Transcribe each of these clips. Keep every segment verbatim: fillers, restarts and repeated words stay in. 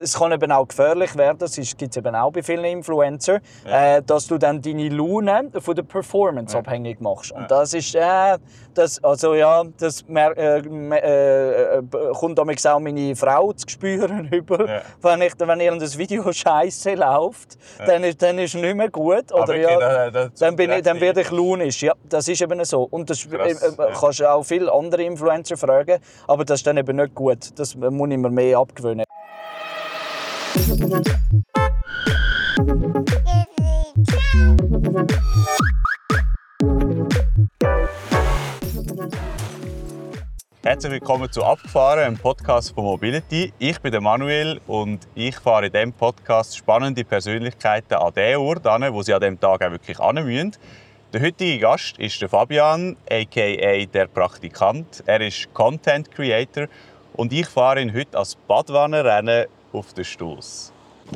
Es kann eben auch gefährlich werden, das gibt es eben auch bei vielen Influencern, ja. äh, dass du dann deine Laune von der Performance ja. abhängig machst. Und ja. das ist, äh, das, also ja, das äh, äh, kommt damals auch meine Frau zu spüren über, ja. wenn, ich, wenn irgendein Video scheiße läuft, ja. dann, ist, dann ist es nicht mehr gut. Oder, ja, das, das dann, bin ich, dann werde ich launisch. Ja, das ist eben so. Und das Krass, äh, ja. kannst du auch viele andere Influencer fragen, aber das ist dann eben nicht gut. Das muss ich mir mehr abgewöhnen. Herzlich willkommen zu «Abgefahren», einem Podcast von Mobility. Ich bin der Manuel und ich fahre in diesem Podcast spannende Persönlichkeiten an den Ort an, wo sie an diesem Tag auch wirklich hin müssen. Der heutige Gast ist der Fabian, aka der Praktikant. Er ist Content Creator und ich fahre ihn heute als Badwannenrennen auf den Stoss.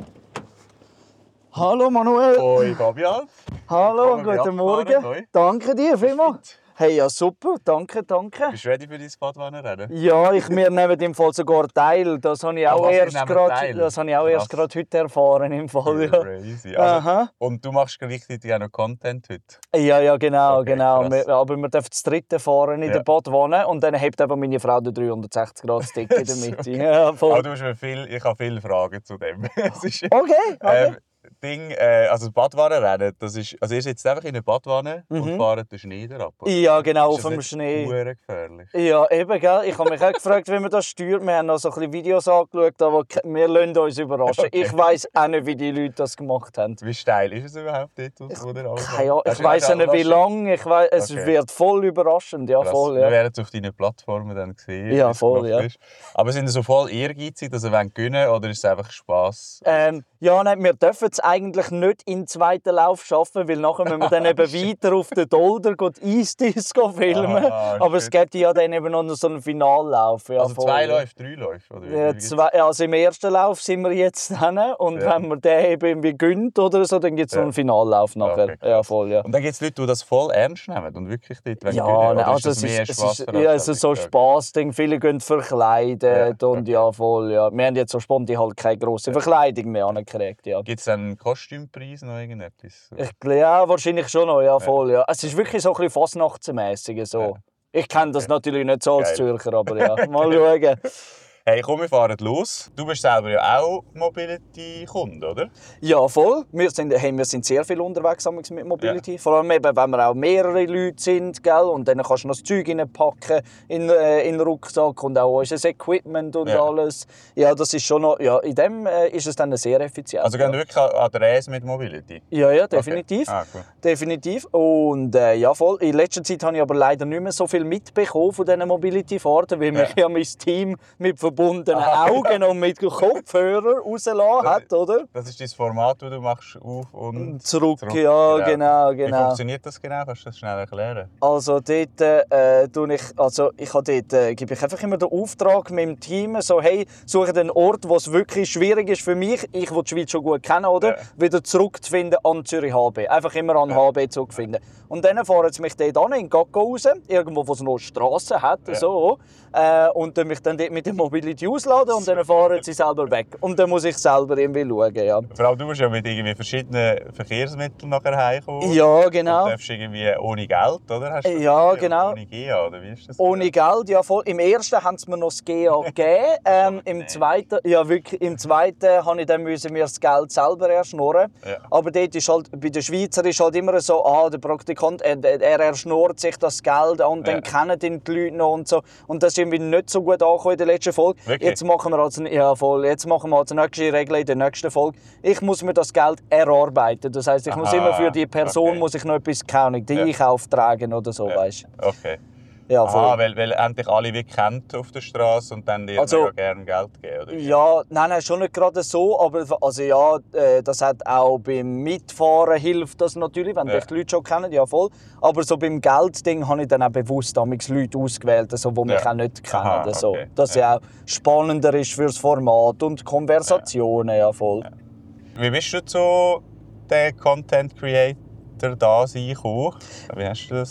Hallo Manuel. Hoi Fabian. Hallo, guten Morgen. Hoi. Danke dir vielmals. Hey, ja super, danke, danke. Bist du ready für dein Badwannenrennen? Ja, ich, wir nehmen im Fall sogar teil. Das habe ich auch oh, erst gerade heute erfahren. Im Fall, ja. Crazy. Also, und du machst gleichzeitig auch noch Content heute? Ja, ja, genau. Okay, genau. Wir, aber wir dürfen das dritte fahren in ja. der Badwanne und dann hebt eben meine Frau den dreihundertsechzig Grad Stick in der Mitte. Ja, voll. Aber du hast mir viel, ich habe viele Fragen zu dem. ist, okay, okay. Ähm, Ding, äh, also das Badwannenrennen, das ist, also ihr sitzt einfach in einer Badwanne mhm. und fahrt den Schnee ab. Oder? Ja, genau, ist auf dem Schnee. Das ist gefährlich. Ja, eben, gell. Ich habe mich auch gefragt, wie man das steuert. Wir haben noch so ein bisschen Videos angeschaut, aber wir lassen uns überraschen. Okay. Ich weiss auch nicht, wie die Leute das gemacht haben. Wie steil ist es überhaupt dort? Ich, ja, ich weiss nicht, wie lang. Ich weiss, es okay. wird voll überraschend. Ja, voll, ja. Wir werden es auf deinen Plattformen dann sehen. Ja, voll, ja. Ist. Aber sind Sie so voll ehrgeizig, dass Sie gewinnen wollen, oder ist es einfach Spass? Ähm, ja, nein, wir dürfen es eigentlich nicht in den zweiten Lauf schaffen, weil nachher müssen wir dann eben weiter auf den Dolder Eisdisco filmen. Ah, aber es gibt ja dann eben noch so einen Finallauf. Ja, also voll, zwei Läufe, drei Läufe? Oder wie, ja, zwei, also im ersten Lauf sind wir jetzt drin und ja. wenn wir den eben irgendwie gönnt oder so, dann gibt es ja. noch einen Finallauf nachher. Okay, ja, voll, ja. Und dann gibt es Leute, die das voll ernst nehmen und wirklich dort ja, gewinnen? Nein, also es ist, es ist ja, also so ein Spassding. Viele gehen verkleidet ja. und okay. ja, voll, ja. Wir haben jetzt so spontan halt keine grosse Verkleidung mehr angekriegt. Ja. Gibt es einen Kostümpreis noch irgendetwas? Ich, ja, wahrscheinlich schon noch, ja, voll. Ja. Es ist wirklich so ein bisschen Fastnachtsmässig. So. Ja. Ich kenne das natürlich nicht so als Geil. Zürcher, aber ja, mal schauen. Hey, komm, wir fahren los. Du bist selber ja auch Mobility-Kunde, oder? Ja, voll. Wir sind, hey, wir sind sehr viel unterwegs mit Mobility. Ja. Vor allem, eben, wenn wir auch mehrere Leute sind. Gell? Und dann kannst du noch das Zeug reinpacken in, äh, in den Rucksack und auch unser Equipment und ja. alles. Ja, das ist schon noch, ja, in dem äh, ist es dann sehr effizient. Also gehen ja. wirklich an der Reise mit Mobility? Ja, ja, definitiv. Okay. Ah, cool. Definitiv. Und äh, ja, voll. In letzter Zeit habe ich aber leider nicht mehr so viel mitbekommen von diesen Mobility-Fahrten, weil ja. mich ja mein Team mit verbundenen ah, Augen und mit Kopfhörer rausgelassen hat, oder? Das ist das Format, das du machst, auf und zurück. zurück. Ja, genau, genau. Wie funktioniert das genau? Kannst du das schnell erklären? Also dort, äh, tue ich, also ich habe dort, äh, gebe ich einfach immer den Auftrag mit dem Team, so hey, suche einen Ort, wo es wirklich schwierig ist für mich, ich, will die Schweiz schon gut kennen, oder? Ja. Wieder zurückzufinden an Zürich H B. Einfach immer an ja. H B zurückfinden. Und dann fahren sie mich dort an, in Gaggo raus, irgendwo, wo es noch Strassen hat, ja. so. Äh, und dann mich dann dort mit der Mobility ausladen und dann fahren sie selber weg. Und dann muss ich selber irgendwie schauen, ja. Vor allem, du musst ja mit irgendwie verschiedenen Verkehrsmitteln nachher heimkommen. Ja, genau. Du darfst irgendwie ohne Geld, oder? Hast du ja, genau. Ohne G A, oder wie ist das? Ohne genau? Geld, ja voll. Im ersten haben sie mir noch das G A gegeben. Ähm, im zweiten, ja wirklich, im zweiten habe ich dann müssen mir das Geld selber erschnurren. Ja. Aber dort ist halt, bei den Schweizer ist halt immer so, ah, der Praktikant, er, er erschnurrt sich das Geld und dann ja. kennen ihn die Leute noch und so. Und das ist irgendwie nicht so gut angekommen in der letzten Folge. Wirklich? Jetzt machen wir also, ja, voll, jetzt machen wir also nächste Regel in der nächsten Folge. Ich muss mir das Geld erarbeiten. Das heisst, ich Aha, muss immer für die Person okay. muss ich noch etwas kaufen, den ja. Einkauf tragen oder so, ja. weißt du. Okay. Ja, Aha, weil, weil endlich alle wie kennt auf der Straße und dann dir also, gerne Geld geben, oder? Ja, nein, nein, schon nicht gerade so, aber also ja, das hat auch beim Mitfahren hilft das natürlich, wenn ja. dich die Leute schon kennen, ja voll. Aber so beim Geldding habe ich dann auch bewusst Leute ausgewählt, also, die mich ja. auch nicht kennen. Aha, also, okay. Dass ja. es auch spannender ist fürs Format und Konversationen, ja, ja voll. Ja. Wie bist du zu der Content Creator da sein gekommen? Wie hast du das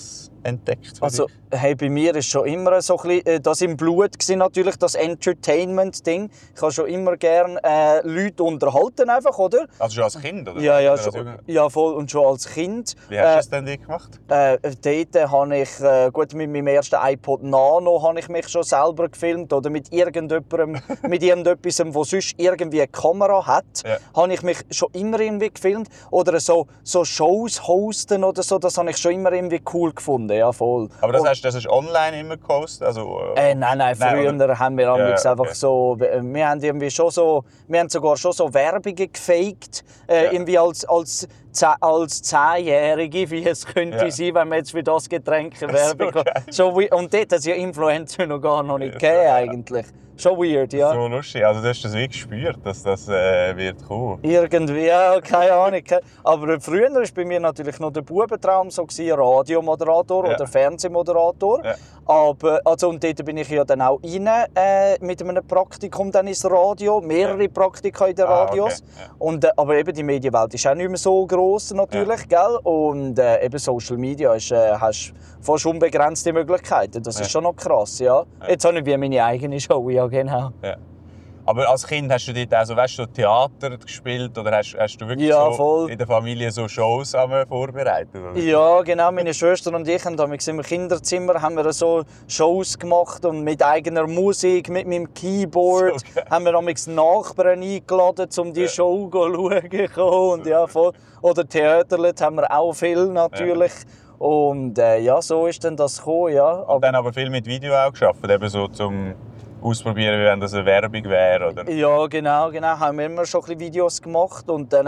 entdeckt? Also, hey, bei mir war schon immer so ein bisschen, äh, das im Blut gewesen, natürlich, das Entertainment-Ding. Ich habe schon immer gerne äh, Leute unterhalten, einfach, oder? Also schon als Kind, oder? Ja, ja, oder schon, ja, voll. Und schon als Kind. Wie hast du äh, das denn gemacht? Äh, dort habe ich, äh, gut, mit meinem ersten iPod Nano habe ich mich schon selber gefilmt. Oder mit irgendjemandem, mit irgendetwas, der sonst irgendwie eine Kamera hat, Ja. habe ich mich schon immer irgendwie gefilmt. Oder so, so Shows hosten oder so, das habe ich schon immer irgendwie cool gefunden. Ja, voll. Aber das Und, hast, das hast du online immer gepostet? Also, äh, Äh, nein, nein, früher nein, haben wir Ja, amigs einfach okay. so, wir haben irgendwie schon so, wir haben sogar schon so Werbungen gefaked, äh, Ja. irgendwie als, als, ze- als Zehnjährige, wie es könnte Ja. sein, wenn man jetzt für das Getränk eine Werbung So hat. geil. So, wie- und dort hat es ja Influencer noch gar noch nicht Ja, gegeben, so geil. eigentlich. Schon weird, ja. So lustig. Also du hast das wie gespürt, dass das äh, wird kommen. Irgendwie, ja, keine Ahnung. ke- Aber früher war bei mir natürlich noch der Bubentraum so gewesen, Radiomoderator Ja. oder Fernsehmoderator. Ja. Aber, also, und dort bin ich ja dann auch rein äh, mit einem Praktikum dann ins Radio, mehrere Praktika in den Ah, Radios. okay. Ja. Und, äh, aber eben die Medienwelt ist auch nicht mehr so gross natürlich, gell? Und äh, eben Social Media ist, äh, hast fast unbegrenzte Möglichkeiten. Das Ja. ist schon noch krass, ja. Jetzt habe ich wie meine eigene Show, ja genau. Ja. Aber als Kind hast du dort auch so, weißt, so Theater gespielt oder hast, hast du wirklich Ja, so voll. in der Familie so Shows einmal vorbereitet? Oder? Ja, genau. Meine Schwester und ich haben damals im Kinderzimmer haben wir so Shows gemacht und mit eigener Musik, mit meinem Keyboard. So geil. Haben wir damals Nachbarn eingeladen, um die Ja. Show zu schauen. Und ja, voll. Oder Theaterlet haben wir auch viel natürlich. Und äh, ja, so ist dann das gekommen, ja. Und Aber, dann aber viel mit Video auch gearbeitet, eben so zum Ausprobieren, wie wenn das eine Werbung wäre, oder? ja, genau, genau. Haben wir immer schon ein bisschen Videos gemacht und dann,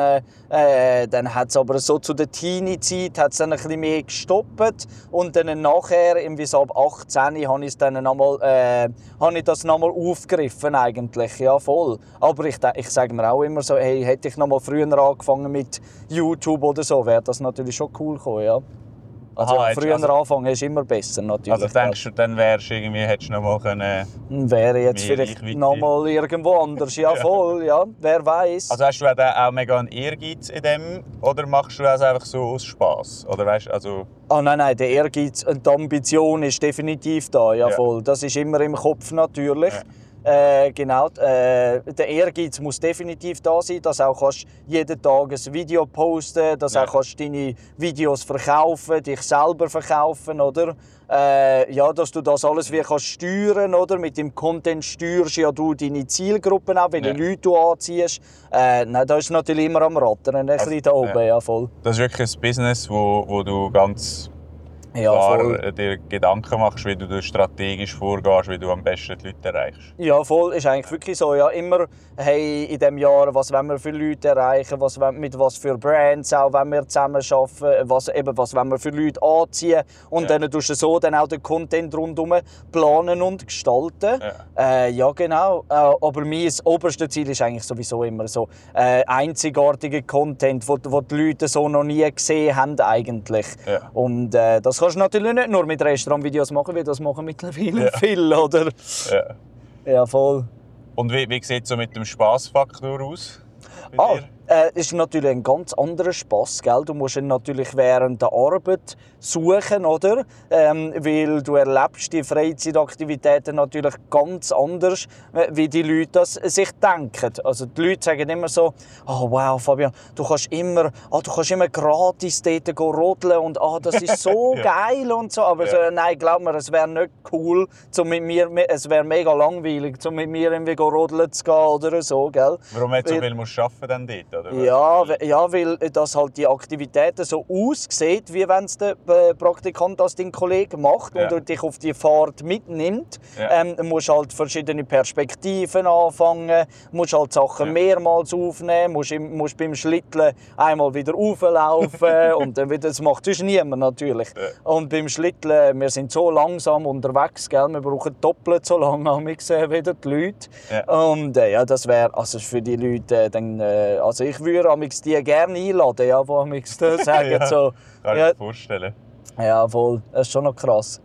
äh, dann hat es aber so zu der Teenie-Zeit hat's dann ein bisschen mehr gestoppt und dann nachher, irgendwie so ab achtzehn, habe ich es dann nochmal, äh, habe ich das nochmal aufgegriffen eigentlich, ja voll. Aber ich, ich sage mir auch immer so, hey, hätte ich nochmal früher angefangen mit YouTube oder so, wäre das natürlich schon cool gekommen, ja. Also Aha, jetzt- früher also- anfangen ist immer besser natürlich. Also denkst du, dann wärst du irgendwie, hättest du noch mal können... Wäre jetzt mehr vielleicht Reichweite? nochmal irgendwo anders, ja voll, ja, wer weiß. Also hast du auch, auch mega einen Ehrgeiz in dem oder machst du das einfach so aus Spass? Oder weißt, also... Ah, nein, nein, der Ehrgeiz und die Ambition ist definitiv da, ja, Ja. voll. Das ist immer im Kopf natürlich. Äh, genau, äh, der Ehrgeiz muss definitiv da sein, dass auch kannst jeden Tag ein Video posten, dass Ja. auch kannst deine Videos verkaufen, dich selber verkaufen, oder? Äh, ja, dass du das alles wie kannst steuern, oder? Mit dem Content steuerst ja du deine Zielgruppen auch, welche Ja. Leute du anziehst. Äh, nein, da ist natürlich immer am Rattern, ein Also, bisschen da oben, ja. ja, voll. Das ist wirklich ein Business, wo, wo du ganz Ja, klar voll. äh, dir Gedanken machst, wie du da strategisch vorgehst, wie du am besten die Leute erreichst. Ja, voll, ist eigentlich wirklich so. Ja, immer, hey, in diesem Jahr, was wollen wir für Leute erreichen, was wollen, mit was für Brands auch wollen wir zusammenarbeiten, was, eben, was wollen wir für Leute anziehen. Und Ja. dann tust du so dann auch den Content rundherum planen und gestalten. Ja. Äh, ja, genau. Äh, aber mein oberstes Ziel ist eigentlich sowieso immer so äh, einzigartiger Content, wo, wo die Leute so noch nie gesehen haben eigentlich. Ja. Und äh, das kannst du natürlich nicht nur mit Restaurantvideos machen, weil das machen mittlerweile Ja. viele, oder? Ja. Ja, voll. Und wie, wie sieht es so mit dem Spassfaktor aus? bei Ah, dir? äh, ist natürlich ein ganz anderer Spass, gell? Du musst ihn natürlich während der Arbeit suchen, oder? Ähm, weil du erlebst die Freizeitaktivitäten natürlich ganz anders, äh, wie die Leute das sich denken. Also die Leute sagen immer so, oh, wow, Fabian, du kannst immer, oh, du kannst immer gratis dort gehen rodeln und oh, das ist so Ja. geil und so. Aber Ja. so, nein, glaub mir, es wäre nicht cool, zum mit mir, es wäre mega langweilig, um mit mir irgendwie rodeln zu gehen oder so, gell? Warum jetzt so Weil- viel musst du arbeiten dann dort? Oder? Ja, we- ja, weil das halt die Aktivitäten so aussieht, wie wenn es der äh, Praktikant als dein Kollege macht Ja. und er dich auf die Fahrt mitnimmt. Ja. Ähm, musst halt verschiedene Perspektiven anfangen, musst halt Sachen Ja. mehrmals aufnehmen, musst, im, musst beim Schlitteln einmal wieder rauflaufen und dann wieder, das macht sonst niemand natürlich. Ja. Und beim Schlitteln, wir sind so langsam unterwegs, gell? Wir brauchen doppelt so lange amigs, äh, wie die Leute. Ja. Und äh, ja, das wäre also für die Leute, äh, dann, äh, also ich würde amigs die gerne einladen, ja, die amigs das sagen. Ja. So. Kann ich Ja, mir vorstellen. ja, voll, das ist schon noch krass.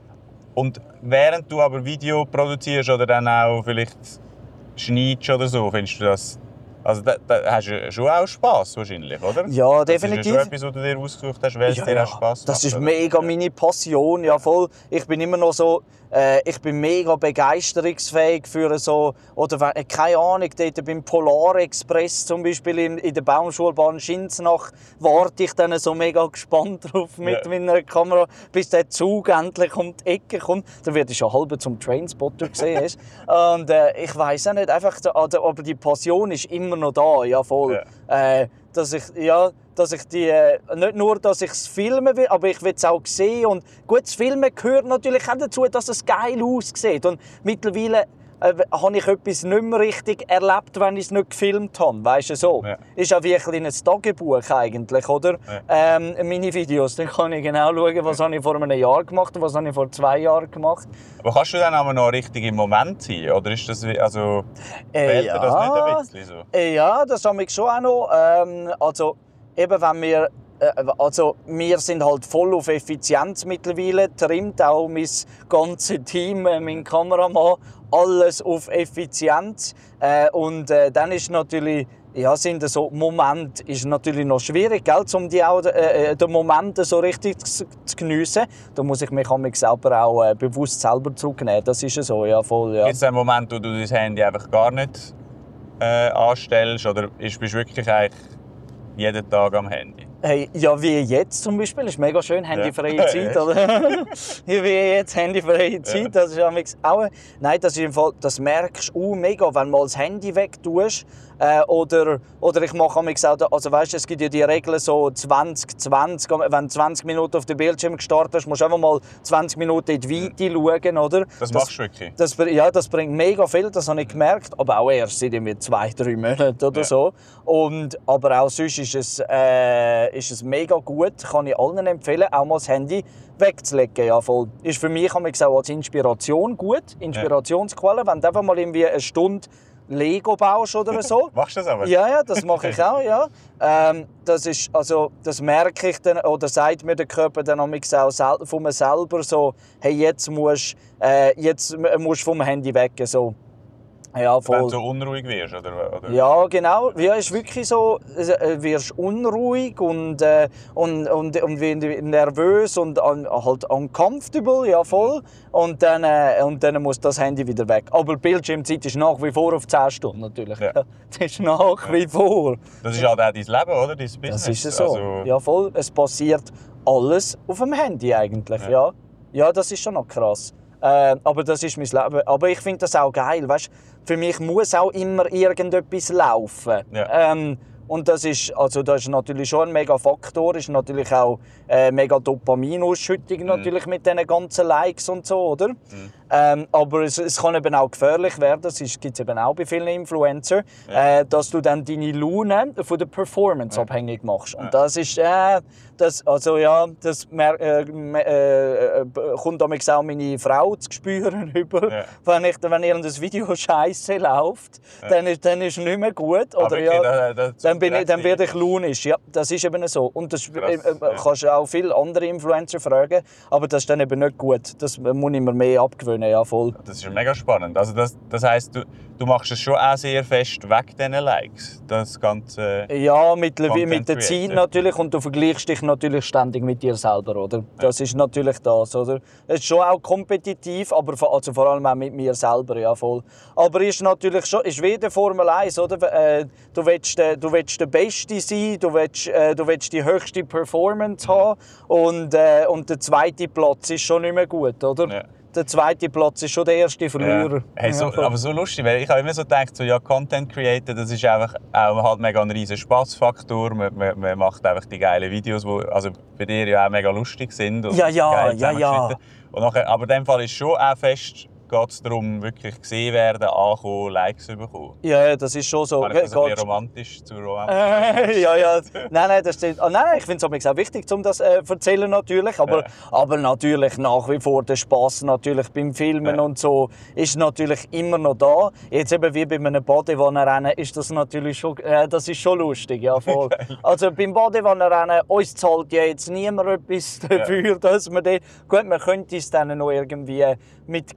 Und während du aber Video produzierst oder dann auch vielleicht schneidest oder so, findest du das Also da, da hast du schon auch Spass wahrscheinlich, oder? Ja, definitiv. Das ist ja schon etwas, was du dir ausgesucht hast, weil es Ja, dir ja. auch Spass macht. Das ist oder? mega meine Passion, ja voll. Ich bin immer noch so, äh, ich bin mega begeisterungsfähig für so, oder wenn- keine Ahnung, dort beim Polarexpress zum Beispiel in, in der Baumschulbahn Schinsnach warte ich dann so mega gespannt drauf mit Ja. meiner Kamera, bis der Zug endlich um die Ecke kommt. Dann werde ich schon halb zum Trainspotter gesehen. Hast. Und äh, ich weiß auch nicht, einfach, aber die Passion ist immer noch da, ja voll. Ja. Äh, dass ich, ja, dass ich die, äh, nicht nur, dass ich es filmen will, aber ich will es auch sehen. Und gut, das Filmen gehört natürlich auch dazu, dass es geil aussieht. Und mittlerweile äh, habe ich etwas nicht mehr richtig erlebt, wenn ich es nicht gefilmt habe. Weißt du so? Ja. Ist auch wie ein kleines Tagebuch eigentlich, oder? Ja. Ähm, meine Videos, dann kann ich genau schauen, was habe ich vor einem Jahr gemacht und was habe ich vor zwei Jahren gemacht. Aber kannst du dann aber noch richtig im Moment sein? Oder ist das, wie- also, Äh, fehlt ja. dir das nicht ein bisschen so? Äh, Ja, das habe ich schon auch noch. Ähm, also, eben wenn wir, äh, also, wir sind halt voll auf Effizienz mittlerweile trimmt, auch mein ganzes Team, äh, mein Kameramann, alles auf Effizienz. Äh, und äh, dann ist natürlich, ja, sind so Momente ist natürlich noch schwierig, gell, um die auch, äh, den Momente so richtig zu, zu geniessen. Da muss ich mich an mich selber auch äh, bewusst selber zurücknehmen. Das ist ja so, ja, voll, ja. Gibt es einen Moment, wo du dein Handy einfach gar nicht äh, anstellst? Oder ist- bist du wirklich eigentlich jeden Tag am Handy? Hey, ja, wie jetzt zum Beispiel, ist mega schön, handyfreie Ja. Zeit, oder? Wie jetzt, handyfreie Zeit, das ist ja auch... Nein, das, ist im Fall, das merkst du mega, wenn du mal das Handy wegtust. Äh, oder, oder ich mache auch, also weißt, es gibt ja die Regeln so zwanzig zwanzig, wenn du zwanzig Minuten auf dem Bildschirm gestartet hast, musst du einfach mal zwanzig Minuten in die Weite schauen, oder? Das machst du wirklich? Das, ja, das bringt mega viel, das habe ich gemerkt, aber auch erst seit irgendwie zwei, drei Monaten oder Ja. so. Und, aber auch sonst ist es, äh, ist es mega gut, kann ich allen empfehlen, auch mal das Handy wegzulegen. Ja, voll. Ist für mich auch als Inspiration gut, Inspirationsquelle, wenn du einfach mal irgendwie eine Stunde Lego baust oder so. Machst du das aber? Ja, ja, das mache ich auch, ja. Ähm, das ist, also, das merke ich dann, oder sagt mir der Körper dann auch sel- von mir selber so, hey, jetzt musst äh, jetzt musst du vom Handy weg, so. Ja, Wenn voll. du so unruhig wirst, oder? oder? Ja, genau. Ja, ist wirklich so, äh, wirst unruhig und, äh, und, und, und wirst nervös und un, halt uncomfortable, ja voll. Und dann, äh, und dann muss das Handy wieder weg. Aber die Bildschirmzeit ist nach wie vor auf zehn Stunden natürlich. Ja. Das ist nach wie vor. Das ist halt auch dein Leben, oder? Dein Business. Das ist es so. Also, Ja voll. Es passiert alles auf dem Handy eigentlich, Ja. ja. Ja, das ist schon noch krass. Äh, aber das ist mein Leben. Aber ich finde das auch geil, weißt? Für mich muss auch immer irgendetwas laufen. Ja. Ähm, und das ist, also das ist natürlich schon ein mega Faktor, ist natürlich auch äh, mega Dopaminausschüttung natürlich mit diesen ganzen Likes und so, oder? Mhm. Ähm, aber es, es kann eben auch gefährlich werden, das gibt es eben auch bei vielen Influencern, äh, dass du dann deine Laune von der Performance Ja. abhängig machst. Und Ja. das ist, äh, das, also ja, das mer- äh, äh, äh, kommt damit auch meine Frau zu spüren über, Ja. wenn, ich, wenn irgendein Video scheiße läuft, Ja. dann, ist, dann ist es nicht mehr gut. Ah, Oder, wirklich? ja, Da- da- dann, bin ich, dann werde ich das- launisch. Ja, das ist eben so. Und das Krass, äh, äh, ja. kannst du auch viele andere Influencer fragen, aber das ist dann eben nicht gut. Das muss ich mir mehr abgewöhnen, ja voll. Das ist mega spannend. Also das, das heisst, du, du machst es schon auch sehr fest weg diesen Likes. Das Ganze. Ja, mittlerweile Content mit der Zeit Creator. natürlich und du vergleichst dich natürlich ständig mit dir selber, oder? Das ist natürlich das, oder? Es ist schon auch kompetitiv, aber vor, also vor allem auch mit mir selber, ja voll. Aber ist natürlich schon, ist wie der Formel eins, oder? Äh, du willst, äh, du willst der Beste sein, du willst, äh, du willst die höchste Performance haben und, äh, und der zweite Platz ist schon nicht mehr gut, oder? Ja. Der zweite Platz ist schon der erste Verlierer. Ja. Hey, so, Ja, voll. aber so lustig, weil ich habe immer so gedacht, so, ja, Content Creator, das ist einfach auch halt mega ein riesen Spaßfaktor. Man, man, man macht einfach die geilen Videos, die also bei dir ja auch mega lustig sind. Und Ja, ja, geil ja, ja. zusammengeschnitten. Und nachher, aber in dem Fall ist schon auch fest, geht es darum, wirklich gesehen werden, ankommen, Likes bekommen. Ja, ja, das ist schon so. Habe ich das ein Geht- bisschen romantisch zu romantisch? Äh, ja, ja. Nein, nein, das stimmt. Ah, nein, nein, ich finde es auch wichtig, um das äh, zu erzählen natürlich. Aber, Ja. aber natürlich nach wie vor der Spass natürlich beim Filmen Ja. und so ist natürlich immer noch da. Jetzt eben wie bei einem Badewannenrennen ist das natürlich schon, äh, das ist schon lustig, ja voll. Also beim Badewannenrennen, uns zahlt ja jetzt niemand etwas dafür, dass wir den, gut, man könnte es dann noch irgendwie mit, keine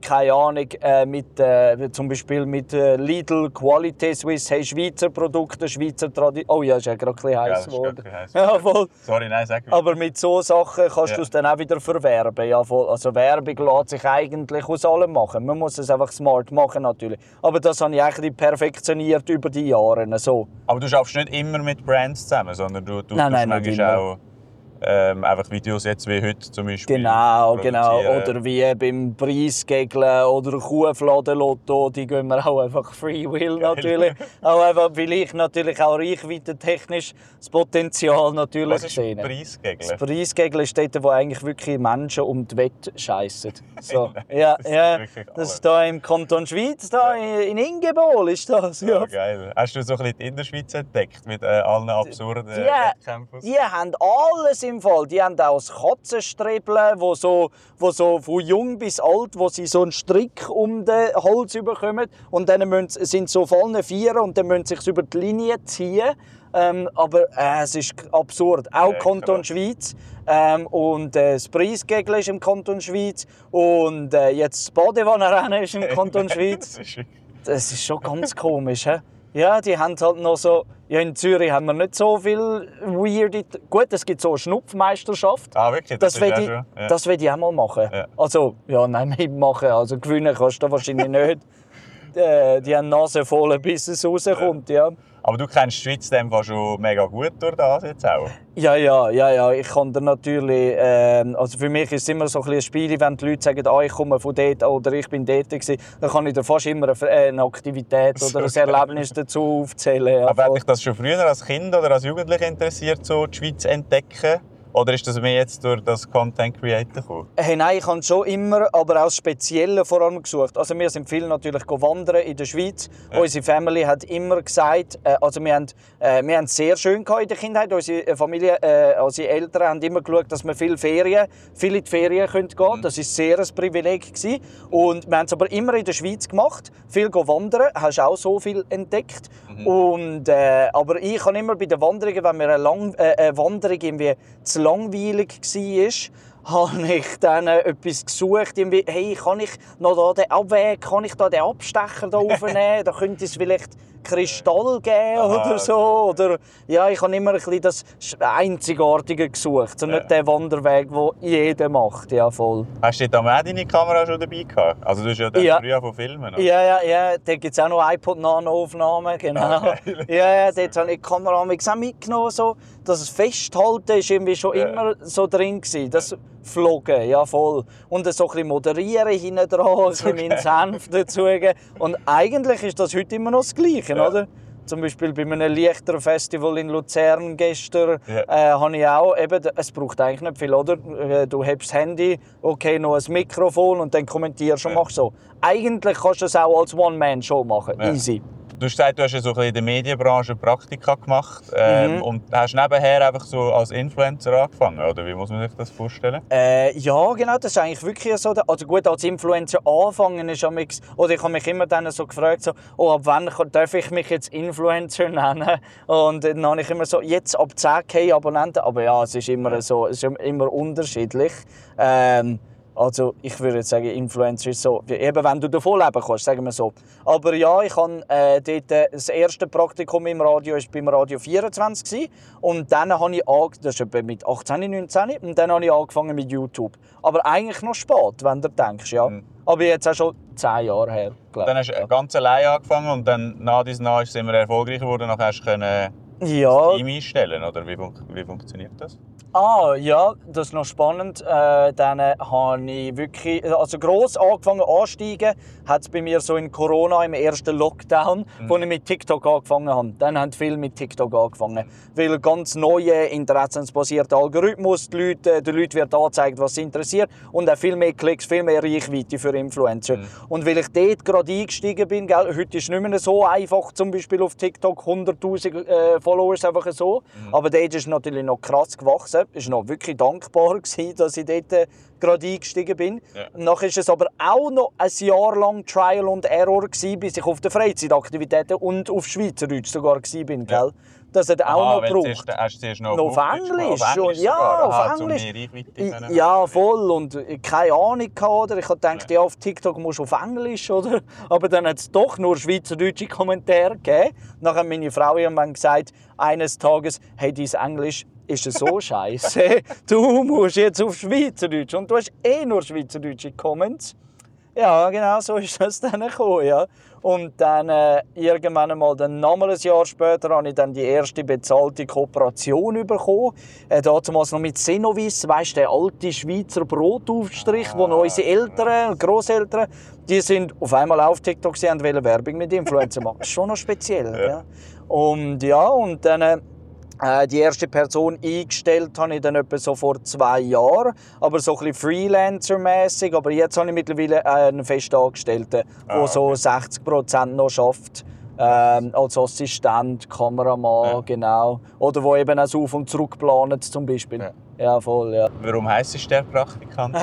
Ahnung, äh, mit, äh, zum Beispiel mit äh, Lidl, Quality Swiss, hey, Schweizer Produkte, Schweizer Tradition. Oh ja, ist ja gerade ein bisschen heiß geworden. Ja, voll. Sorry, nein, sag wieder. Aber mit so Sachen kannst ja. du es dann auch wieder verwerben. Ja, voll. Also Werbung lässt sich eigentlich aus allem machen. Man muss es einfach smart machen natürlich. Aber das habe ich eigentlich perfektioniert über die Jahre. So. Aber du arbeitest nicht immer mit Brands zusammen, sondern du, du nein, tust nein, manchmal auch ähm, einfach Videos jetzt wie heute zum Beispiel. Genau, genau. Oder wie beim Preisgegeln oder Kuhfladenlotto, die gehen wir auch einfach free will natürlich. Auch einfach, weil ich natürlich auch reichweitentechnisch das Potenzial natürlich Was sehe. Was ist Preisgegeln? Das Preisgegeln ist dort, wo eigentlich wirklich Menschen um die Wette scheissen. So. Ja, das ja, ist das ist hier im Kanton Schweiz, da in Ingebol ist das. Ja. Oh, geil. Hast du so ein bisschen die Innerschweiz entdeckt mit äh, allen absurden die, Wettkämpfen? Die haben alles im Fall. Die haben auch das Katzenstribbeln, wo so, wo so von jung bis alt, wo sie so einen Strick um den Hals bekommen und dann müssen, sind so volle Vieren und dann müssen sie sich über die Linie ziehen. Ähm, aber äh, es ist absurd. Auch ja, Kanton krass. Schweiz. Ähm, und äh, das Preisgegeln ist im Kanton Schweiz. Und äh, jetzt das Badewannenrennen ist im Kanton Schweiz. Das ist schon ganz komisch. He? Ja, die haben halt noch so... Ja, in Zürich haben wir nicht so viel weirde... Gut, es gibt so eine Schnupfmeisterschaft. Ah, wirklich? Das, das will ich, ja. das will ich auch mal machen. Ja. Also, ja, nein, mitmachen. Also gewinnen kannst du wahrscheinlich nicht. Äh, die haben die Nase voll, bis es rauskommt, ja. Aber du kennst die Schweiz dem schon mega gut durch das jetzt auch? Ja, ja, ja, ja. Ich kann da natürlich... Äh, also für mich ist es immer so ein, ein Spiel, wenn die Leute sagen, ah, ich komme von dort oder ich bin dort gewesen, dann kann ich dir fast immer eine, eine Aktivität oder ein Erlebnis dazu aufzählen. Ja, aber hat dich das schon früher als Kind oder als Jugendlicher interessiert, so die Schweiz entdecken? Oder ist das mehr jetzt durch das Content Creator gekommen? Hey, nein, ich habe schon immer, aber auch das Spezielle vor allem gesucht. Also wir sind viel natürlich wandern in der Schweiz. Ja. Unsere Family hat immer gesagt, äh, also wir haben, äh, wir haben es sehr schön in der Kindheit. Unsere Familie, äh, unsere Eltern haben immer geschaut, dass wir viel Ferien, viel in die Ferien gehen können. Mhm. Das war sehr ein Privileg gewesen. Und wir haben es aber immer in der Schweiz gemacht. Viel wandern, hast auch so viel entdeckt. Mhm. Und, äh, aber ich habe immer bei den Wanderungen, wenn wir eine, Lang äh, eine Wanderung irgendwie zu langweilig war, habe ich dann etwas gesucht. Hey, kann ich noch da den Abweg, kann ich da den Abstecher da aufnehmen? Da könnte es vielleicht Kristall geben oder so. Oder, ja, ich habe immer ein bisschen das Einzigartige gesucht. So nicht ja. den Wanderweg, den jeder macht. Ja, voll. Hast du da auch deine Kamera schon dabei gehabt? Also du hast ja dann ja. früher von Filmen. Oder? Ja, ja, ja. Da gibt es auch noch iPod-Nano-Aufnahmen. Genau. Okay. Ja, ja, dort habe ich die Kamera auch mitgenommen. So. Das Festhalten war irgendwie schon ja. immer so drin. Das Vloggen, ja voll. Und so ein bisschen moderieren hinten dran, ein bisschen meinen Senf dazugeben. Und eigentlich ist das heute immer noch das Gleiche, ja. oder? Zum Beispiel bei einem Lichterfestival in Luzern gestern ja. äh, habe ich auch, eben, es braucht eigentlich nicht viel, oder? Du hast das Handy, okay, noch ein Mikrofon und dann kommentierst du und ja. machst so. Eigentlich kannst du es auch als One-Man-Show machen, ja. easy. Du hast gesagt, du hast ja so ein bisschen in der Medienbranche Praktika gemacht ähm, mhm. und hast nebenher einfach so als Influencer angefangen, oder wie muss man sich das vorstellen? Äh, ja, genau, das ist eigentlich wirklich so. Also gut, als Influencer anfangen ist am oder ich habe mich immer dann so gefragt, so, oh, ab wann darf ich mich jetzt Influencer nennen? Und dann habe ich immer so, jetzt ab zehntausend Abonnenten, aber ja, es ist immer so, es ist immer unterschiedlich. Ähm, Also ich würde sagen, Influencer ist so, eben wenn du davon leben kannst, sagen wir so. Aber ja, ich habe äh, dort, äh, das erste Praktikum im Radio war beim Radio vierundzwanzig gewesen. Und dann habe ich, das ist etwa mit achtzehn, neunzehn, und dann habe ich angefangen mit YouTube. Aber eigentlich noch spät, wenn du denkst, ja. Mhm. Aber jetzt auch schon zehn Jahre her, glaube ich. Dann hast du ganz allein angefangen und dann nach dies nach ist es immer erfolgreicher geworden, dann hast du können ja. das Team einstellen, oder wie, fun wie funktioniert das? Ah, ja, das ist noch spannend. Äh, dann habe ich wirklich, also gross angefangen ansteigen, hat es bei mir so in Corona im ersten Lockdown, mhm. wo ich mit TikTok angefangen habe. Dann haben viele mit TikTok angefangen, weil ganz neuer interessensbasierter Algorithmus, die Leute, den Leuten wird angezeigt, was sie interessiert und auch viel mehr Klicks, viel mehr Reichweite für Influencer. Mhm. Und weil ich dort gerade eingestiegen bin, gell, heute ist es nicht mehr so einfach, zum Beispiel auf TikTok hunderttausend äh, Followers einfach so, mhm. aber dort ist es natürlich noch krass gewachsen. Ich war noch wirklich dankbar, dass ich dort gerade eingestiegen bin. Ja. Nachher war es aber auch noch ein Jahr lang Trial und Error, bis ich auf den Freizeitaktivitäten und auf Schweizerdeutsch sogar war. Ja. dass er Aha, auch noch weil braucht. Zuerst, hast du zuerst noch Noch auf Hochdeutsch Englisch, gemacht, schon, ja, sogar. auf Aha, Englisch. Um mehr Reichweite I- können Ja, haben. voll. Und keine Ahnung gehabt, oder? Ich habe gedacht, ja, auf TikTok musst du auf Englisch, oder? Aber dann hat es doch nur schweizerdeutsche Kommentare gegeben. Nachher hat meine Frau irgendwann gesagt, eines Tages, hey, dein Englisch ist so scheiße. Du musst jetzt auf Schweizerdeutsch. Und du hast eh nur schweizerdeutsche Comments. Ja, genau so ist das dann gekommen, ja. Und dann äh, irgendwann einmal, dann nochmal ein Jahr später, habe ich dann die erste bezahlte Kooperation bekommen. Äh, damals noch mit Senovis, weißt du, der alte Schweizer Brotaufstrich, ah, wo noch unsere Eltern und Grosseltern, die sind auf einmal auf TikTok gesehen und wollen Werbung mit Influencer machen. Das ist schon noch speziell, ja. Ja. Und ja, und dann äh, die erste Person eingestellt habe ich dann etwa so vor zwei Jahren, aber so ein bisschen Freelancer-mässig. Aber jetzt habe ich mittlerweile einen Festangestellten, der ah, okay. so sechzig Prozent noch arbeitet. Ähm, als Assistent, Kameramann, ja. Genau. Oder wo eben auch auf und zurück planet zum Beispiel. Ja. Ja, voll, ja. Warum heisst es der Praktikant?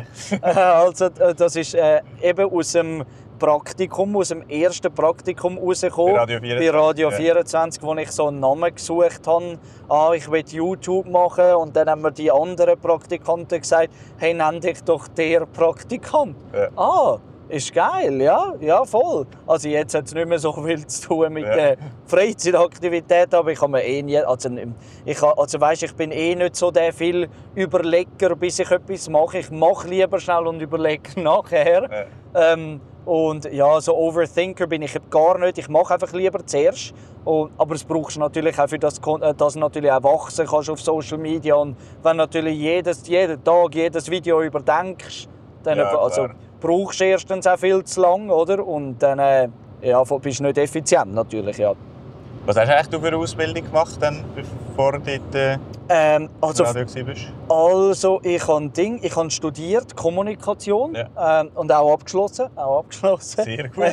Also, das ist äh, eben aus dem Praktikum, aus dem ersten Praktikum rausgekommen. Bei Radio vierundzwanzig. Bei Radio vierundzwanzig, wo ich so einen Namen gesucht habe. Ah, ich will YouTube machen. Und dann haben mir die anderen Praktikanten gesagt, hey, nenn dich doch der Praktikant. Ja. Ah, ist geil, ja, ja, voll. Also jetzt hat es nicht mehr so viel zu tun mit ja. der Freizeitaktivität, aber ich habe mir eh nie, also, ich, also weißt, ich bin eh nicht so der viel Überleger, bis ich etwas mache. Ich mache lieber schnell und überlege nachher. Ja. Ähm, und ja, so Overthinker bin ich gar nicht. Ich mache einfach lieber zuerst. Und, aber es brauchst du natürlich auch, für das, dass du natürlich auch wachsen kannst auf Social Media. Und wenn natürlich jedes, jeden Tag jedes Video überdenkst, dann ja, also, brauchst du erstens auch viel zu lang, oder? Und dann äh, ja, bist du nicht effizient natürlich, ja. Was hast du eigentlich für eine Ausbildung gemacht, dann, bevor du dort äh, ähm, also, Radio warst? Also, ich habe Ding, ich habe studiert Kommunikation ja. ähm, und auch abgeschlossen, auch abgeschlossen. Sehr gut.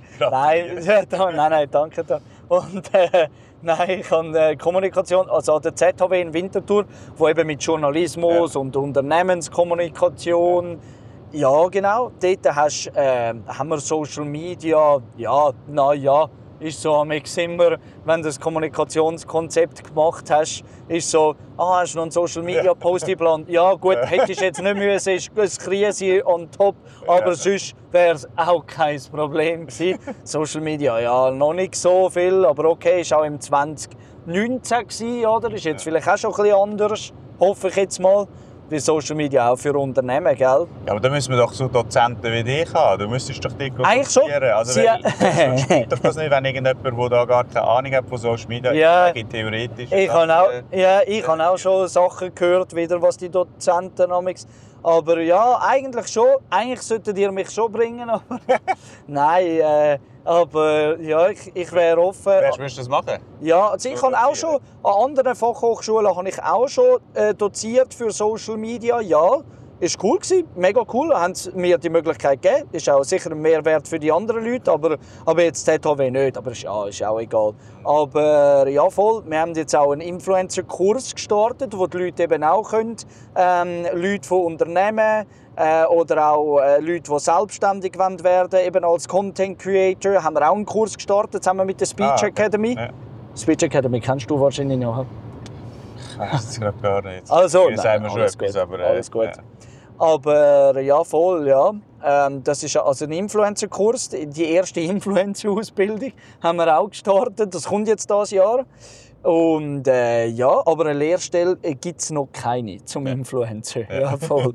nein, nein, nein, danke. Und äh, nein, ich habe äh, Kommunikation, also an der Z H W in Winterthur, wo eben mit Journalismus ja. und Unternehmenskommunikation. Ja, genau. Dort hast, äh, haben wir Social Media. Ja, na ja, ist so am immer, wenn du das Kommunikationskonzept gemacht hast, ist so, ah, hast du noch einen Social Media Post geplant? Ja, gut, hättest du jetzt nicht müssen, ist eine Krise on top, aber ja. sonst wäre es auch kein Problem gewesen. Social Media, ja, noch nicht so viel, aber okay, ist auch im zwanzig neunzehn gewesen, oder? Ist jetzt vielleicht auch schon ein bisschen anders, hoffe ich jetzt mal. Wie Social Media auch für Unternehmen, gell? Ja, aber da müssen wir doch so Dozenten wie dich haben. Du müsstest doch dich kontaktieren. Also, Sie sonst geht doch das nicht, wenn irgendjemand, der da gar keine Ahnung hat von Social Media, ja, theoretisch. Ich habe auch, ja, ich habe auch schon Sachen gehört, wieder, was die Dozenten amigs. Aber ja, eigentlich schon. Eigentlich solltet ihr mich schon bringen. Aber nein, äh, aber ja, ich, ich wäre offen. Willst du das machen? Ja, also ich habe auch schon an anderen Fachhochschulen habe ich auch schon äh, doziert für Social Media. Ja, ist cool gewesen, mega cool. Haben sie mir die Möglichkeit gegeben. Ist auch sicher ein Mehrwert für die anderen Leute, aber, aber jetzt Z H W nicht. Aber ist, ja, ist auch egal. Aber ja, voll. Wir haben jetzt auch einen Influencer-Kurs gestartet, wo die Leute eben auch können. Ähm, Leute von Unternehmen äh, oder auch äh, Leute, die selbstständig werden wollen, eben als Content Creator, haben wir auch einen Kurs gestartet, zusammen mit der Speech ah, okay. Academy. Ja. Speech Academy kennst du wahrscheinlich noch. Ich weiß es gerade gar nicht. Also, nein, sagen wir schon alles etwas, gut. Aber, äh, alles gut. Ja. Aber ja, voll, ja. Ähm, das ist also ein Influencer-Kurs. Die erste Influencer-Ausbildung haben wir auch gestartet. Das kommt jetzt dieses Jahr. Und äh, ja, aber eine Lehrstelle gibt es noch keine zum ja. Influencer. Ja, ja voll.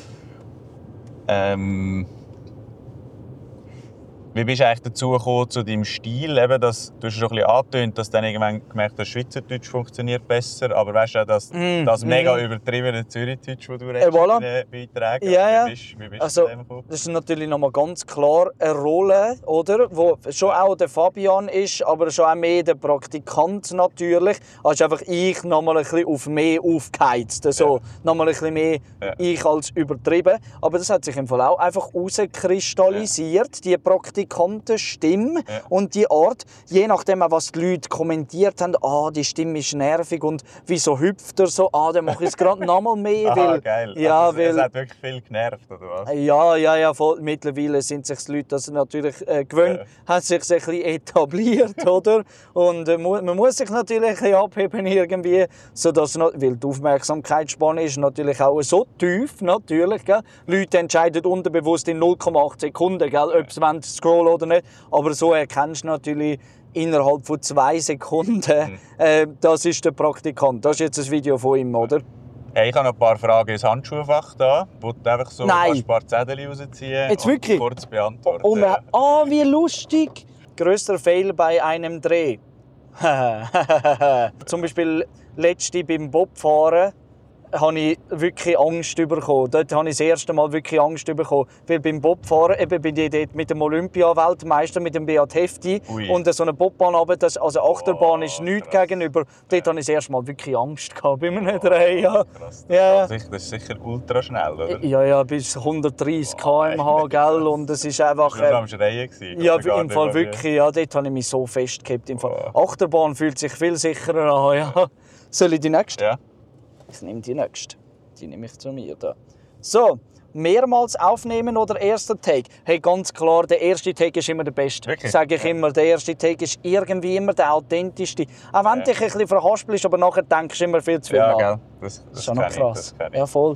ähm, wie bist du eigentlich dazu gekommen, zu deinem Stil? Eben, dass, du hast schon ein bisschen angetönt, dass du dann irgendwann gemerkt hast, Schweizerdeutsch funktioniert besser. Aber weißt du auch, dass mm, das mega mm. übertriebene Zürichdeutsch, das du redest, äh, voilà. in den Beiträgen? Ja, ja. Wie bist, wie bist also, du zu dem gekommen? Das ist natürlich noch mal ganz klar eine Rolle, oder? Wo schon auch der Fabian ist, aber schon auch mehr der Praktikant natürlich. Also einfach ich noch mal ein bisschen auf mehr aufgeheizt. Also ja. noch mal ein bisschen mehr ja. ich als übertrieben. Aber das hat sich im Fall auch einfach herauskristallisiert, ja. die Praktikanten. bekannte Stimme. Ja. Und die Art, je nachdem, was die Leute kommentiert haben, ah, die Stimme ist nervig und wieso hüpft er so, ah, dann mache ich es gerade nochmal mehr. Aha, weil, geil. Ja, also, weil, es hat wirklich viel genervt, oder was? Ja, ja, ja, voll. Mittlerweile sind sich die Leute das natürlich äh, gewöhnt, ja. Haben sich ein bisschen etabliert, oder? Und äh, man muss sich natürlich ein bisschen abheben irgendwie, sodass, weil die Aufmerksamkeitsspanne ist natürlich auch so tief, natürlich, gell? Leute entscheiden unterbewusst in null Komma acht Sekunden, gell, ob sie scrollen oder nicht. Aber so erkennst du natürlich innerhalb von zwei Sekunden, mhm. äh, das ist der Praktikant. Das ist jetzt ein Video von ihm, oder? Hey, ich habe noch ein paar Fragen ins Handschuhfach da. Ich wollte einfach so Nein. ein paar Zettel rausziehen jetzt und wirklich? kurz beantworten. Oh, man, oh, wie lustig! Grösster Fail bei einem Dreh. Zum Beispiel letzte beim Bobfahren habe ich wirklich Angst bekommen. Dort habe ich das erste Mal wirklich Angst bekommen. Weil beim Bobfahren eben bin ich dort mit dem Olympia-Weltmeister, mit dem Beat Hefti und so eine Bobbahn runter, das, also Achterbahn oh, ist nichts krass. Gegenüber. Dort ja. hatte ich das erste Mal wirklich Angst gehabt bei einem oh, Dreh. Ja. Krass, das, ja. das ist sicher ultra schnell, oder? Ja, ja, bis hundertdreißig Kilometer pro Stunde, gell? Und es ist einfach... Du warst am Schreien gewesen. Ja, im Fall wirklich. Ja, dort habe ich mich so festgehabt. Im Fall. Oh. Achterbahn fühlt sich viel sicherer an. Ja. Soll ich die nächste? Ja. Ich nehme die nächste. Die nehme ich zu mir. Da. So, mehrmals aufnehmen oder erster Take? Hey, ganz klar, der erste Take ist immer der beste. Wirklich? Sage ich ja. immer, der erste Take ist irgendwie immer der authentischste. Auch wenn ja. du dich ein bisschen verhaspelst, aber nachher denkst du immer viel zu viel ja, nach. Gell. Das, das, das ist schon noch krass. Ich, ja, voll.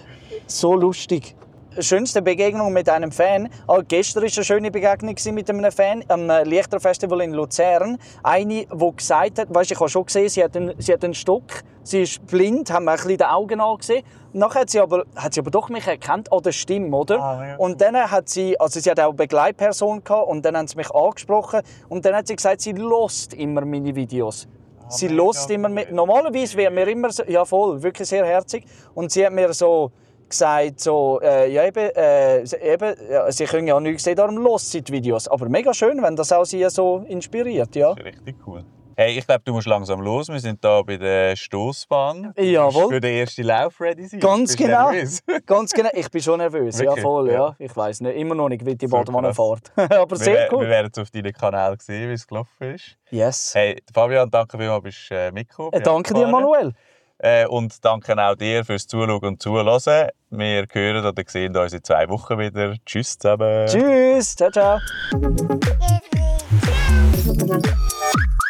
So lustig. Schönste Begegnung mit einem Fan. Auch gestern war eine schöne Begegnung mit einem Fan am Lichterfestival in Luzern. Eine, die gesagt hat, weißt, ich habe schon gesehen, sie hat einen, sie hat einen Stock, sie ist blind, haben wir ein bisschen die Augen angesehen. Nachher hat sie aber, hat sie aber doch mich erkannt an der Stimme, oder? Ah, ja. Und dann hat sie, also sie hat auch eine Begleitperson gehabt und dann haben sie mich angesprochen und dann hat sie gesagt, sie hört immer meine Videos. Ah, sie hört immer mit. Normalerweise wäre mir immer so, ja voll, wirklich sehr herzig. Und sie hat mir so gesagt, so, äh, ja, eben, äh, eben, ja, sie können ja nichts sehen, darum hören sie die Videos. Aber mega schön, wenn das auch sie so inspiriert. Ja. Das ist richtig cool. Hey, ich glaube, du musst langsam los. Wir sind hier bei der Stossbahn. Jawohl. Für den ersten Lauf ready sein. Ganz genau. Ganz genau. Ich bin schon nervös. Wirklich? Ja, voll. Ja. Ja. Ich weiss nicht, immer noch nicht, wie die Badwanne fährt. Aber sehr wir, cool. Wir werden es auf deinem Kanal sehen, wie es gelaufen ist. Yes. Hey, Fabian, danke vielmals, bist du äh, mitgekommen. Äh, danke dir, Manuel. Äh, und danke auch dir fürs Zuschauen und Zuhören. Wir hören oder sehen uns in zwei Wochen wieder. Tschüss zusammen. Tschüss. Ciao, ciao.